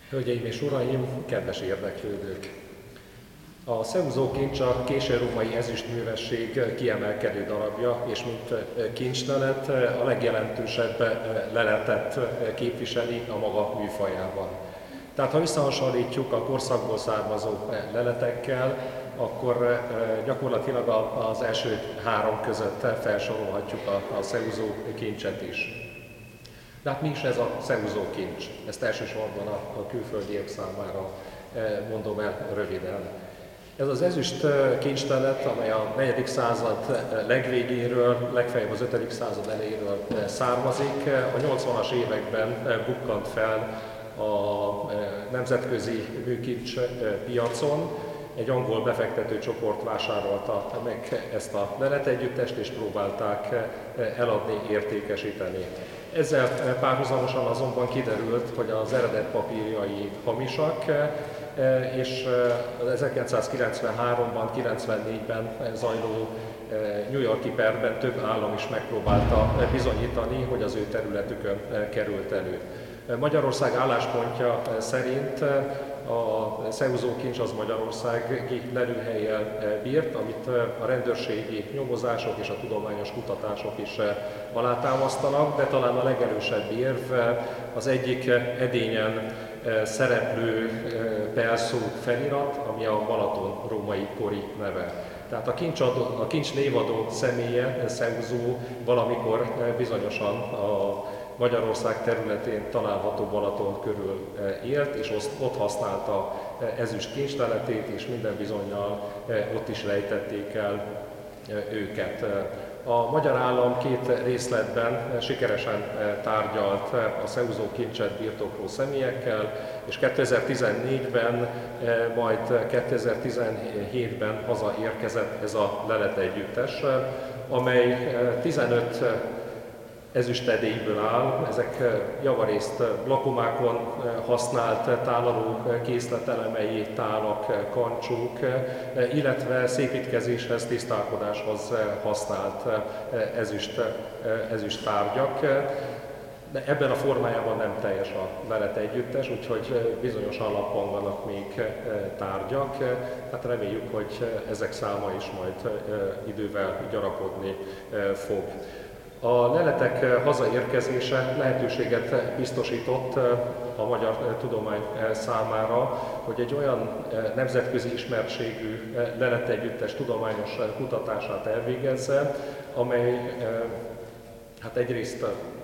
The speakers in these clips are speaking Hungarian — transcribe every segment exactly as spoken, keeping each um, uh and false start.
Hölgyeim és uraim, kedves érdeklődők! A Szeuzó kincs a késő-római ezüstművesség kiemelkedő darabja, és mint kincslelet a legjelentősebb leletet képviseli a maga műfajában. Tehát ha összehasonlítjuk a korszakból származó leletekkel, akkor gyakorlatilag az első három között felsorolhatjuk a Szeuzó kincset is. De hát mi is ez a Szeuzó kincs? Ezt elsősorban a külföldiek számára mondom el röviden. Ez az ezüst kincslelet, amely a negyedik század legvégéről, legfeljebb az ötödik század elejéről származik, a nyolcvanas években bukkant fel a nemzetközi műkincs piacon. Egy angol befektető csoport vásárolta meg ezt a leletegyüttest, és próbálták eladni, értékesíteni. Ezzel párhuzamosan azonban kiderült, hogy az eredet papírjai hamisak, és az ezerkilencszázkilencvenháromban, kilencvennégyben zajló New York-i perben több állam is megpróbálta bizonyítani, hogy az ő területükön került elő. Magyarország álláspontja szerint a Szeuzó kincs az magyarországi lelőhellyel bírt, amit a rendőrségi nyomozások és a tudományos kutatások is alátámasztanak, de talán a legerősebb érv az egyik edényen szereplő perszó felirat, ami a Balaton római kori neve. Tehát a kincs, adó, a kincs névadó személye, Szeuzó valamikor bizonyosan a Magyarország területén található Balaton körül élt, és ott használta ezüst kincsleletét, és minden bizonnyal ott is rejtették el őket. A magyar állam két részletben sikeresen tárgyalt a Szeuzó kincset birtokló személyekkel, és kétezer-tizennégyben, majd kétezer-tizenhétben hazaérkezett ez a leletegyüttes, amely tizenöt ezüstedélyből áll, ezek javarészt lakomákon használt tálaló készletelemei, tálak, kancsók, illetve szépítkezéshez, tisztálkodáshoz használt ezüst, ezüst tárgyak. De ebben a formájában nem teljes a lelet együttes, úgyhogy bizonyos alapon vannak még tárgyak. Hát reméljük, hogy ezek száma is majd idővel gyarapodni fog. A leletek hazaérkezése lehetőséget biztosított a magyar tudomány számára, hogy egy olyan nemzetközi ismertségű leletegyüttes tudományos kutatását elvégezze, amely hát egyrészt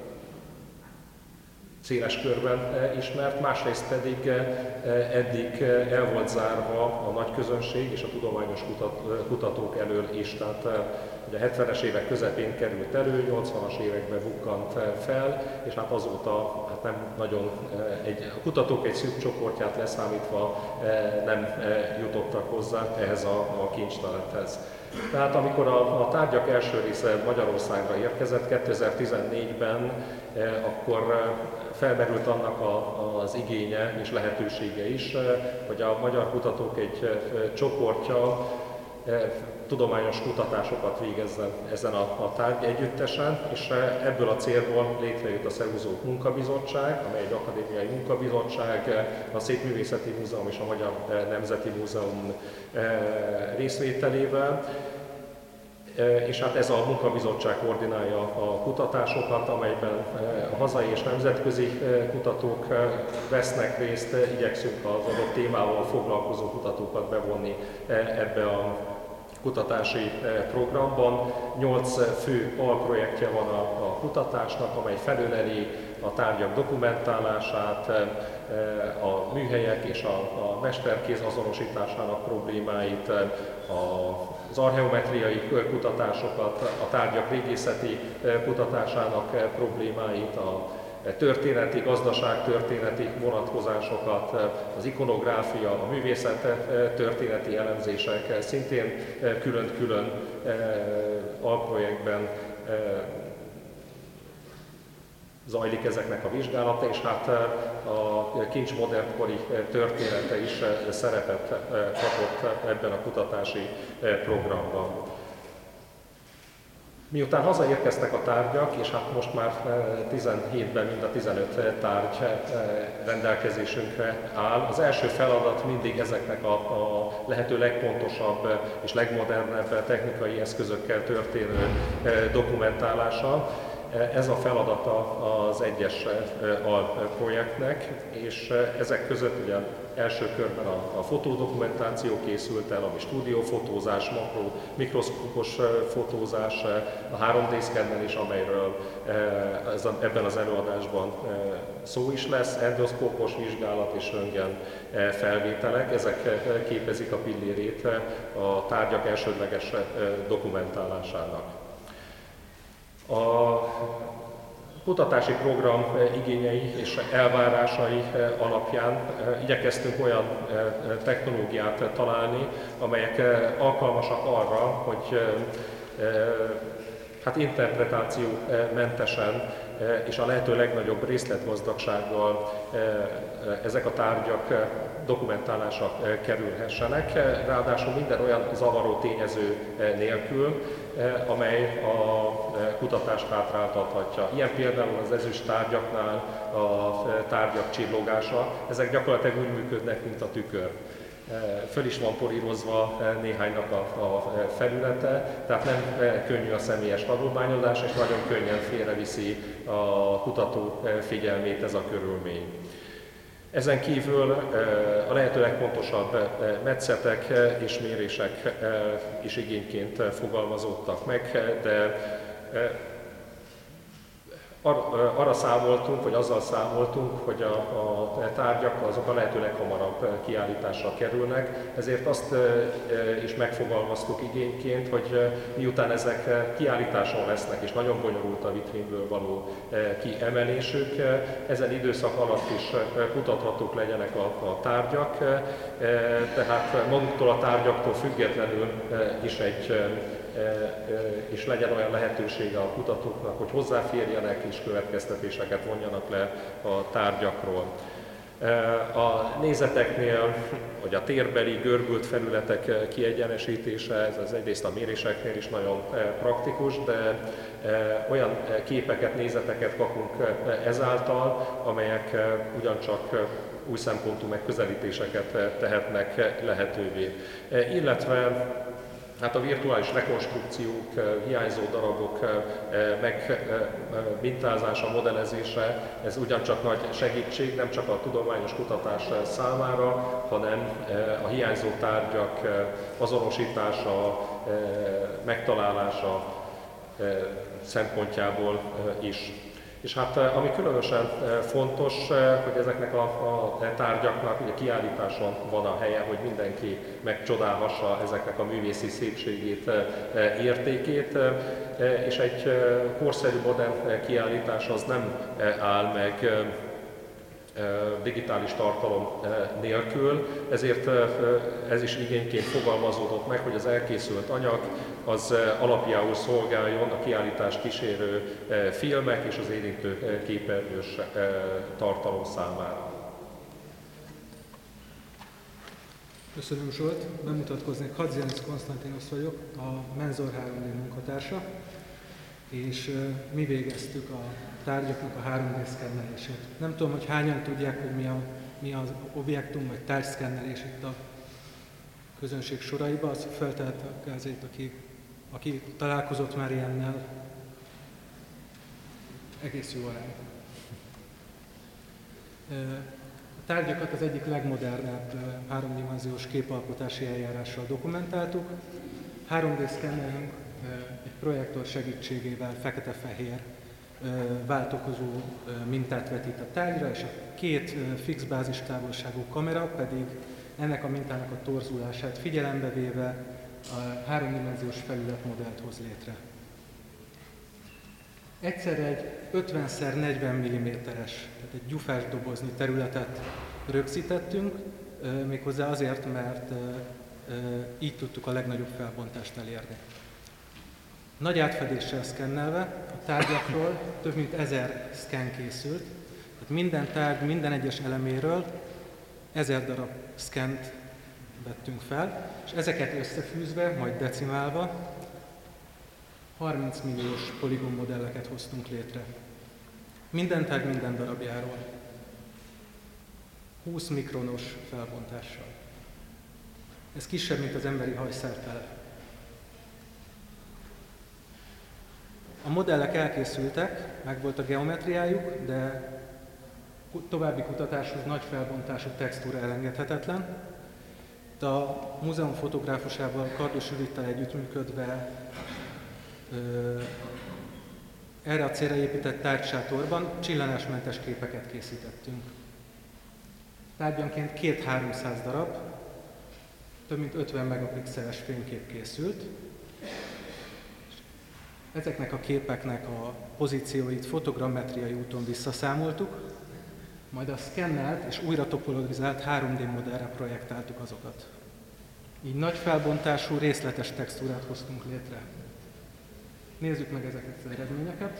széles körben ismert, másrészt pedig eddig el volt zárva a nagy közönség és a tudományos kutatók elől is. Tehát ugye a hetvenes évek közepén került elő, nyolcvanas években bukkant fel, és hát azóta hát nem nagyon, egy, a kutatók egy szűk csoportját leszámítva nem jutottak hozzá ehhez a, a kincslelethez. Tehát amikor a, a tárgyak első része Magyarországra érkezett kétezer-tizennégyben, akkor felmerült annak a, az igénye és lehetősége is, hogy a magyar kutatók egy csoportja tudományos kutatásokat végezzen ezen a, a tárgy együttesen, és ebből a célból létrejött a Szeuzó Munkabizottság, amely egy akadémiai munkabizottság, a Szépművészeti Múzeum és a Magyar Nemzeti Múzeum részvételével. És hát ez a munkabizottság koordinálja a kutatásokat, amelyben a hazai és nemzetközi kutatók vesznek részt, igyekszünk az adott témával foglalkozó kutatókat bevonni ebbe a kutatási programban. Nyolc fő alprojektje van a, a kutatásnak, amely felöleli a tárgyak dokumentálását, a műhelyek és a, a mesterkéz azonosításának problémáit, a az archeometriai kutatásokat, a tárgyak régészeti kutatásának problémáit, a történeti, gazdaságtörténeti vonatkozásokat, az ikonográfia, a művészet történeti elemzések szintén külön-külön alprojektben zajlik ezeknek a vizsgálata, és hát a kincs modernkori története is szerepet kapott ebben a kutatási programban. Miután hazaérkeztek a tárgyak, és hát most már tizenhétben mind a tizenöt tárgy rendelkezésünkre áll, az első feladat mindig ezeknek a, a lehető legpontosabb és legmodernebb technikai eszközökkel történő dokumentálása. Ez a feladata az egyes alprojektnek, és ezek között ugye első körben a, a fotódokumentáció készült el, ami stúdiófotózás, makro, mikroszkópos fotózás, a három dé szkennelés, amelyről ez a, ebben az előadásban szó is lesz, endoszkópos vizsgálat és röntgen felvételek, ezek képezik a pillérét a tárgyak elsődleges dokumentálásának. A kutatási program igényei és elvárásai alapján igyekeztünk olyan technológiát találni, amelyek alkalmasak arra, hogy hát interpretációmentesen és a lehető legnagyobb részletgazdagsággal ezek a tárgyak dokumentálásra kerülhessenek, ráadásul minden olyan zavaró tényező nélkül, amely a kutatást hátráltathatja. Ilyen például az ezüst tárgyaknál a tárgyak csillogása, ezek gyakorlatilag úgy működnek, mint a tükör. Föl is van polírozva néhánynak a, a felülete, tehát nem könnyű a személyes tanulmányozás, és nagyon könnyen félreviszi a kutató figyelmét ez a körülmény. Ezen kívül a lehető legfontosabb metszetek és mérések is igényként fogalmazódtak meg, de arra számoltunk, vagy azzal számoltunk, hogy a, a tárgyak azok a lehető leghamarabb kiállításra kerülnek, ezért azt is megfogalmaztuk igényként, hogy miután ezek kiállításon lesznek, és nagyon bonyolult a vitrínből való kiemelésük, ezen időszak alatt is kutathatók legyenek a, a tárgyak, tehát maguktól a tárgyaktól függetlenül is egy és legyen olyan lehetősége a kutatóknak, hogy hozzáférjenek és következtetéseket vonjanak le a tárgyakról. A nézeteknél, vagy a térbeli görbült felületek kiegyenesítése, ez az egyrészt a méréseknél is nagyon praktikus, de olyan képeket, nézeteket kapunk ezáltal, amelyek ugyancsak új szempontú megközelítéseket tehetnek lehetővé. Illetve hát a virtuális rekonstrukciók, hiányzó darabok megmintázása, modellezése, ez ugyancsak nagy segítség, nem csak a tudományos kutatás számára, hanem a hiányzó tárgyak azonosítása, megtalálása szempontjából is. És hát ami különösen fontos, hogy ezeknek a, a tárgyaknak ugye kiállításon van a helye, hogy mindenki megcsodálhassa ezeknek a művészi szépségét, értékét, és egy korszerű, modern kiállítás az nem áll meg digitális tartalom nélkül, ezért ez is igényként fogalmazódott meg, hogy az elkészült anyag az alapjául szolgáljon a kiállítást kísérő filmek és az érintő képernyős tartalom számára. Köszönöm, Zsolt. Bemutatkoznék, Hadzianus Konstantinos vagyok, a Menzor három dé munkatársa, és mi végeztük a tárgyaknak a három dé szkennelését. Nem tudom, hogy hányan tudják, hogy mi, a, mi az objektum vagy tárgyszkennelés itt a közönség soraiba, azt feltehet a gázét, aki, aki találkozott már ilyennel. Egész jó arány. A tárgyakat az egyik legmodernebb háromdimenziós képalkotási eljárással dokumentáltuk. három dé szkennelünk egy projektor segítségével fekete-fehér váltokozó mintát vetít a tárgyra, és a két fix bázistávolságú kamera pedig ennek a mintának a torzulását figyelembe véve a háromdimenziós felületmodellt hoz létre. Egyszer egy ötven szer negyven milliméteres, tehát egy gyufás doboznyi területet rögzítettünk, méghozzá azért, mert így tudtuk a legnagyobb felbontást elérni. Nagy átfedéssel szkennelve a tárgyakról több mint ezer szken készült, tehát minden tárgy, minden egyes eleméről ezer darab szkent vettünk fel, és ezeket összefűzve, majd decimálva harminc milliós poligon modelleket hoztunk létre. Minden tárgy minden darabjáról. húsz mikronos felbontással. Ez kisebb, mint az emberi hajszál fele. A modellek elkészültek, meg volt a geometriájuk, de további kutatáshoz nagy felbontású textúra elengedhetetlen. De a múzeum fotográfusával, Kardos Judittal együttműködve ö, erre a célra épített tárgysátorban csillanásmentes képeket készítettünk. Tárgyanként kétszáz-háromszáz darab, több mint ötven megapixeles fénykép készült. Ezeknek a képeknek a pozícióit fotogrammetriai úton visszaszámoltuk, majd a szkennelt és újra topologizált három dé modellre projektáltuk azokat. Így nagy felbontású, részletes textúrát hoztunk létre. Nézzük meg ezeket az eredményeket.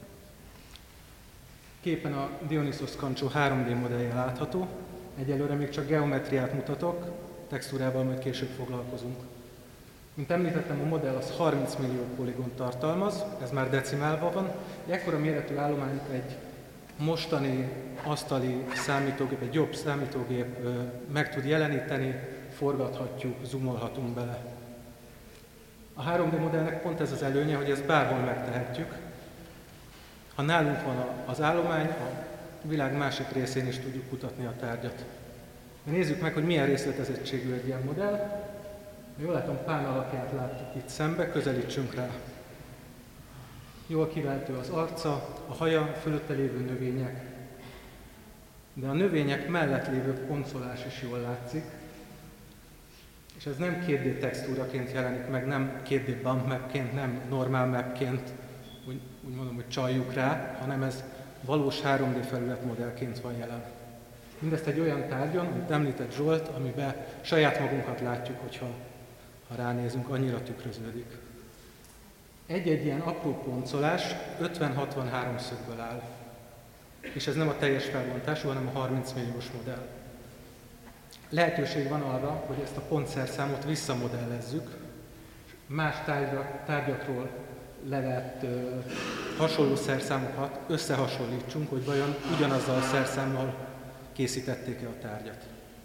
Képen a Dionysos Kancsó három dé modellje látható. Egyelőre még csak geometriát mutatok, textúrával majd később foglalkozunk. Mint említettem, a modell az harminc millió poligont tartalmaz, ez már decimálva van. Ekkora méretű állományt egy mostani asztali számítógép, egy jobb számítógép meg tud jeleníteni, forgathatjuk, zoomolhatunk bele. A három dé modellnek pont ez az előnye, hogy ezt bárhol megtehetjük. Ha nálunk van az állomány, a világ másik részén is tudjuk kutatni a tárgyat. De nézzük meg, hogy milyen részletezettségű egy ilyen modell. Jól látom, Pán alakját látjuk itt szembe, közelítsünk rá. Jól kivehető az arca, a haja, fölötte lévő növények. De a növények mellett lévő poncolás is jól látszik. És ez nem két dé textúraként jelenik meg, nem két dé bump mapként, nem normál mapként, úgy, úgy mondom, hogy csaljuk rá, hanem ez valós három dé felületmodellként van jelen. Mindezt egy olyan tárgyon, amit említett Zsolt, amiben saját magunkat látjuk, hogyha ha ránézünk, annyira tükröződik. Egy-egy ilyen apró poncolás ötven-hatvan háromszögből áll. És ez nem a teljes felbontású, hanem a harminc milliós modell. Lehetőség van arra, hogy ezt a pontszerszámot visszamodellezzük, más tárgyak, tárgyakról levett ö, hasonló szerszámokat összehasonlítsunk, hogy vajon ugyanazzal a szerszámmal készítették-e a tárgyat.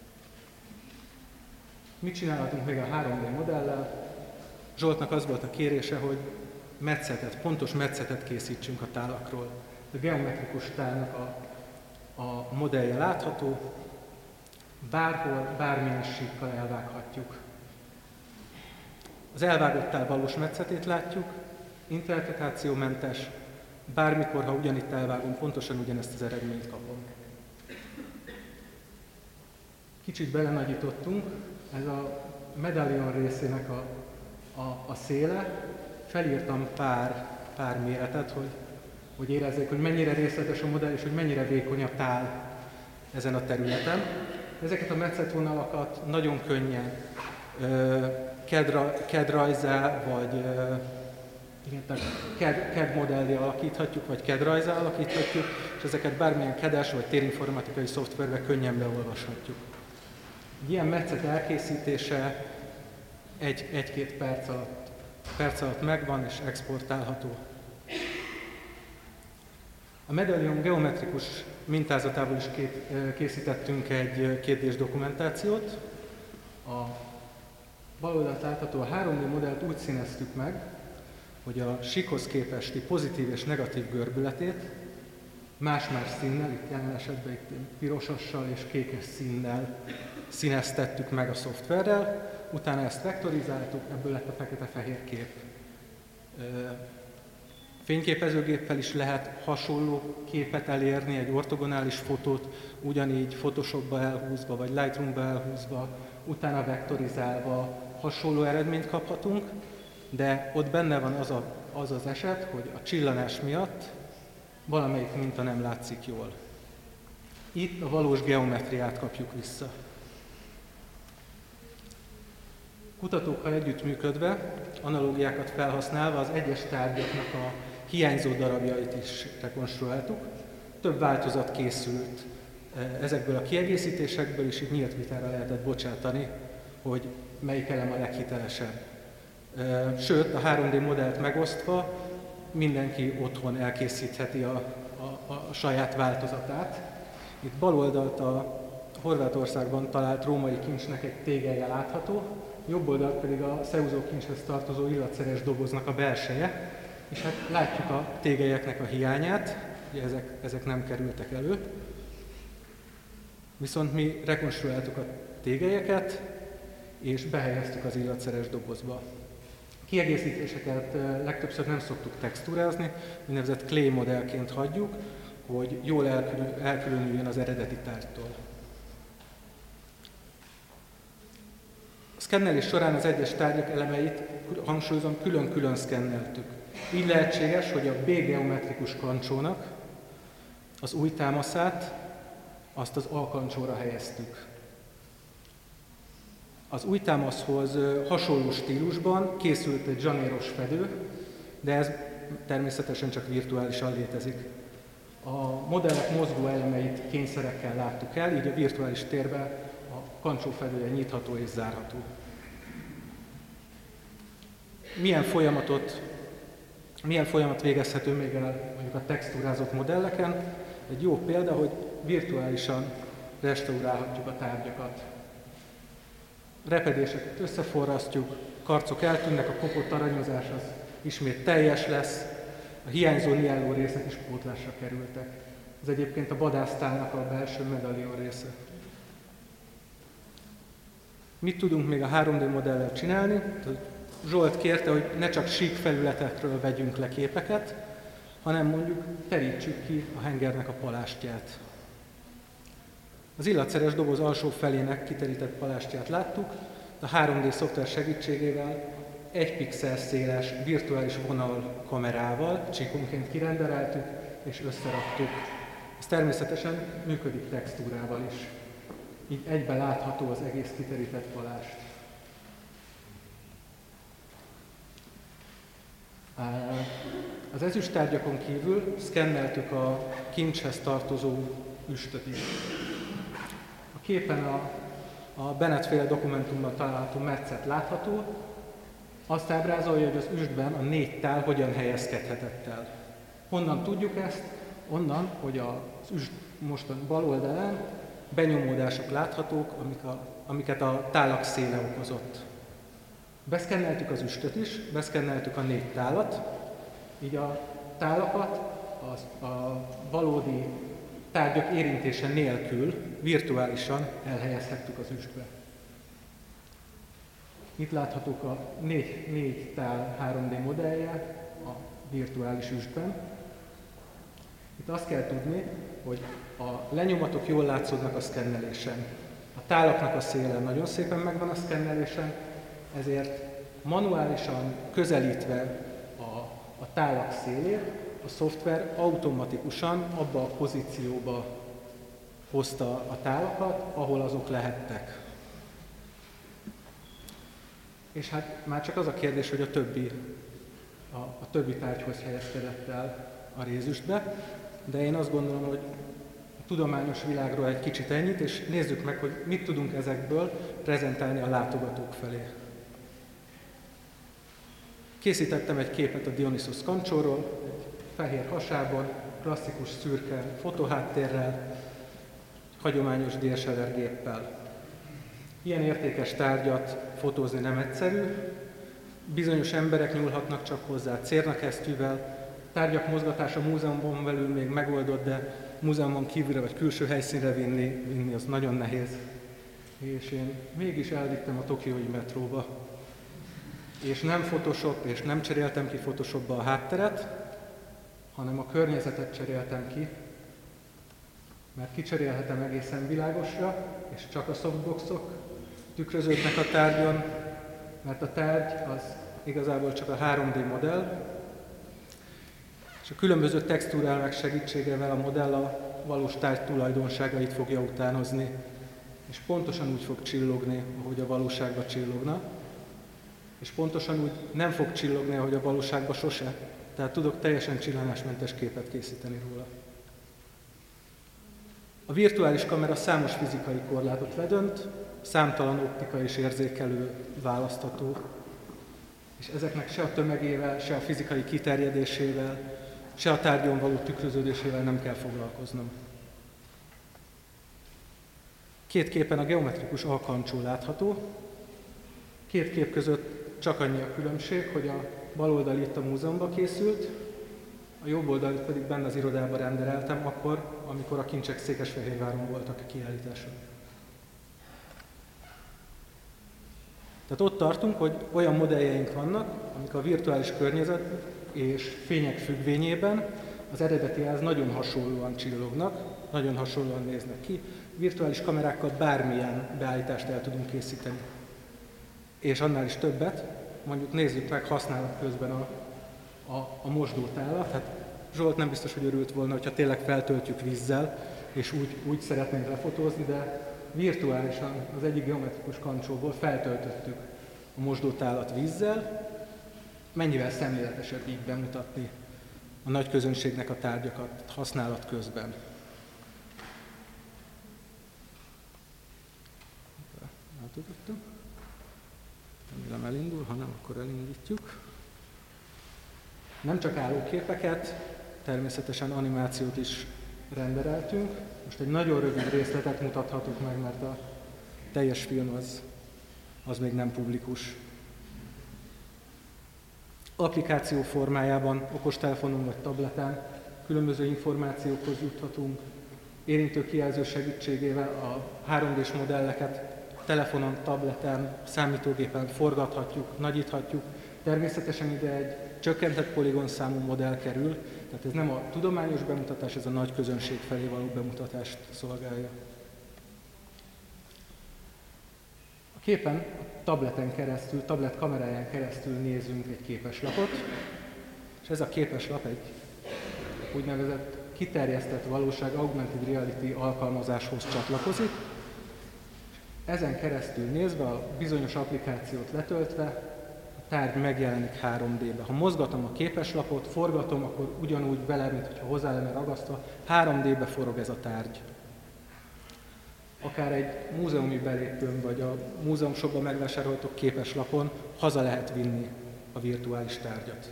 Mit csinálhatunk még a három dé modellel? Zsoltnak az volt a kérése, hogy metszetet, pontos metszetet készítsünk a tálakról. A geometrikus tálnak a, a modellje látható, bárhol, bármilyen síkkal elvághatjuk. Az elvágott tál valós metszetét látjuk, interpretációmentes, bármikor, ha ugyanitt elvágom, pontosan ugyanezt az eredményt kapom. Kicsit belenagyítottunk, ez a medallion részének a, a, a széle, felírtam pár, pár méretet, hogy, hogy érezzék, hogy mennyire részletes a modell, és hogy mennyire vékony a tál ezen a területen. Ezeket a metszetvonalakat nagyon könnyen CAD-rajzzá, vagy CAD modellé alakíthatjuk, vagy CAD-rajzzá alakíthatjuk, és ezeket bármilyen CAD-es vagy térinformatikai szoftverbe könnyen beolvashatjuk. Egy ilyen metszet elkészítése egy, egy-két perc alatt, perc alatt megvan és exportálható. A medallion geometrikus mintázatából is két, készítettünk egy két dés dokumentációt. A bal oldalt látható a három dé modellt úgy színeztük meg, hogy a síkhoz képesti pozitív és negatív görbületét más-más színnel, itt jelen esetben itt pirosassal és kékes színnel színeztettük meg a szoftverrel, utána ezt vektorizáltuk, ebből lett a fekete-fehér kép. Fényképezőgéppel is lehet hasonló képet elérni, egy ortogonális fotót, ugyanígy Photoshopba elhúzva, vagy Lightroomba elhúzva, utána vektorizálva hasonló eredményt kaphatunk, de ott benne van az, a, az az eset, hogy a csillanás miatt valamelyik minta nem látszik jól. Itt a valós geometriát kapjuk vissza. Kutatókkal együttműködve, analógiákat felhasználva az egyes tárgyaknak a hiányzó darabjait is rekonstruáltuk. Több változat készült ezekből a kiegészítésekből, és így nyílt vitára lehetett bocsátani, hogy melyik elem a leghitelesebb. Sőt, a három dé modellt megosztva mindenki otthon elkészítheti a, a, a saját változatát. Itt bal oldalt a Horvátországban talált római kincsnek egy tégelye látható, jobb oldalt pedig a Szeuzó kincshez tartozó illatszeres doboznak a belseje, és hát látjuk a tégelyeknek a hiányát, ugye ezek, ezek nem kerültek elő. Viszont mi rekonstruáltuk a tégelyeket, és behelyeztük az illatszeres dobozba. Kiegészítéseket legtöbbször nem szoktuk textúrázni, úgynevezett clay modellként hagyjuk, hogy jól elkülön, elkülönüljön az eredeti tárgytól. A szkennelés során az egyes tárgyak elemeit, hangsúlyozom, külön-külön szkenneltük. Így lehetséges, hogy a B-geometrikus kancsónak az új támaszát azt az A kancsóra helyeztük. Az új támaszhoz hasonló stílusban készült egy zsanéros fedő, de ez természetesen csak virtuálisan létezik. A modellek mozgó elemeit kényszerekkel láttuk el, így a virtuális térben a kancsó fedője nyitható és zárható. Milyen folyamatot, milyen folyamat végezhető még el mondjuk a textúrázott modelleken? Egy jó példa, hogy virtuálisan restaurálhatjuk a tárgyakat. Repedéseket összeforrasztjuk, karcok eltűnnek, a kopott aranyozás az ismét teljes lesz, a hiányzó nielló részek is pótlásra kerültek. Ez egyébként a vadásztálnak a belső medalion része. Mit tudunk még a három dé modellel csinálni? Zsolt kérte, hogy ne csak sík felületekről vegyünk le képeket, hanem mondjuk terítsük ki a hengernek a palástját. Az illatszeres doboz alsó felének kiterített palástját láttuk, a három dé szoftver segítségével egy pixel széles virtuális vonal kamerával csíkonként kirendereltük és összeraktuk. Ez természetesen működik textúrával is. Így egyben látható az egész kiterített palást. Az ezüsttárgyakon kívül szkenneltük a kincshez tartozó üstöt is. A képen a, a Bennett-féle dokumentumban található metszet látható, azt ábrázolja, hogy az üstben a négy tál hogyan helyezkedhetett el. Honnan tudjuk ezt? Onnan, hogy az üst mostan bal oldalán benyomódások láthatók, amik a, amiket a tálak széle okozott. Beszkenneltük az üstöt is, beszkenneltük a négy tálat, így a tálakat az, a valódi tárgyak érintése nélkül virtuálisan elhelyezhettük az üstbe. Itt láthatók a négy, négy tál három dé modellje a virtuális üstben. Itt azt kell tudni, hogy a lenyomatok jól látszódnak a szkennelésen. A tálaknak a széle nagyon szépen megvan a szkennelésen, ezért manuálisan közelítve a, a tálak szélét, a szoftver automatikusan abba a pozícióba hozta a tálakat, ahol azok lehettek. És hát már csak az a kérdés, hogy a többi, a, a többi tárgyhoz helyezkedett el a rézüstbe, de én azt gondolom, hogy a tudományos világról egy kicsit ennyit, és nézzük meg, hogy mit tudunk ezekből prezentálni a látogatók felé. Készítettem egy képet a Dionysos kancsóról, egy fehér hasában, klasszikus szürke fotóháttérrel, hagyományos dé es el er géppel. Ilyen értékes tárgyat fotózni nem egyszerű, bizonyos emberek nyúlhatnak csak hozzá cérnakesztyűvel, tárgyak mozgatása múzeumban belül még megoldott, de múzeumon kívülre vagy külső helyszínre vinni, vinni az nagyon nehéz. És én mégis elvittem a tokiói metróba. És nem Photoshop, és nem cseréltem ki Photoshopba a hátteret, hanem a környezetet cseréltem ki, mert kicserélhetem egészen világosra, és csak a softboxok tükröződnek a tárgyon, mert a tárgy az igazából csak a három dé modell, és a különböző textúrálmák segítségével a modell a valós tárgy tulajdonságait fogja utánozni, és pontosan úgy fog csillogni, ahogy a valóságban csillogna, és pontosan úgy nem fog csillogni, ahogy a valóságban sose, tehát tudok teljesen csillantásmentes képet készíteni róla. A virtuális kamera számos fizikai korlátot ledönt, számtalan optika és érzékelő választható. és ezeknek se a tömegével, se a fizikai kiterjedésével, se a tárgyon való tükröződésével nem kell foglalkoznom. Két képen a geometrikus alkancsó látható, két kép között csak annyi a különbség, hogy a bal oldal itt a múzeumban készült, a jobb oldalt pedig benne az irodában rendereltem akkor, amikor a kincsek Székesfehérváron voltak a kiállításon. Tehát ott tartunk, hogy olyan modelljeink vannak, amik a virtuális környezet és fények függvényében az eredetihez nagyon hasonlóan csillognak, nagyon hasonlóan néznek ki. Virtuális kamerákkal bármilyen beállítást el tudunk készíteni. És annál is többet, mondjuk nézzük meg használat közben a, a, a mosdótálat. Hát Zsolt nem biztos, hogy örült volna, hogyha tényleg feltöltjük vízzel, és úgy, úgy szeretnénk lefotózni, de virtuálisan az egyik geometrikus kancsóból feltöltöttük a mosdótálat vízzel. Mennyivel szemléletesebb így bemutatni a nagy közönségnek a tárgyakat használat közben. Átudottam. Remélem elindul, ha nem, akkor elindítjuk. Nem csak állóképeket, természetesen animációt is rendereltünk. Most egy nagyon rövid részletet mutathatok meg, mert a teljes film az, az még nem publikus. Applikáció formájában, okostelefonon vagy tableten különböző információkhoz juthatunk. Érintő kijelző segítségével a három dés modelleket telefonon, tableten, számítógépen forgathatjuk, nagyíthatjuk. Természetesen ide egy csökkentett poligonszámú modell kerül, tehát ez nem a tudományos bemutatás, ez a nagy közönség felé való bemutatást szolgálja. A képen a tableten keresztül, tablet kameráján keresztül nézünk egy képeslapot, és ez a képeslap egy úgynevezett kiterjesztett valóság augmented reality alkalmazáshoz csatlakozik. Ezen keresztül nézve, a bizonyos applikációt letöltve, a tárgy megjelenik három dé-be. Ha mozgatom a képeslapot, forgatom, akkor ugyanúgy vele, mint hogyha hozzá lenne ragasztva, három dé-be forog ez a tárgy. Akár egy múzeumi belépőn, vagy a múzeumshopban megvásároltok képeslapon haza lehet vinni a virtuális tárgyat.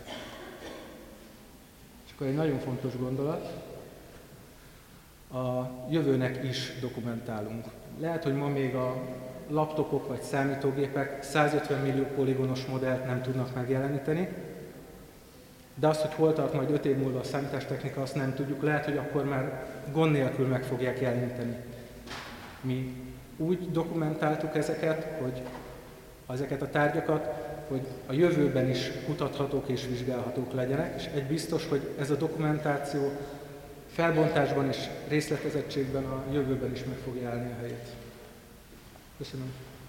És akkor egy nagyon fontos gondolat, a jövőnek is dokumentálunk. Lehet, hogy ma még a laptopok vagy számítógépek százötven millió poligonos modellt nem tudnak megjeleníteni, de azt, hogy hol tart majd öt év múlva a számítástechnika, azt nem tudjuk. Lehet, hogy akkor már gond nélkül meg fogják jeleníteni. Mi úgy dokumentáltuk ezeket, hogy ezeket a tárgyakat, hogy a jövőben is kutathatók és vizsgálhatók legyenek, és egy biztos, hogy ez a dokumentáció felbontásban és részletezettségben a jövőben is meg fogja állni a helyét. Köszönöm.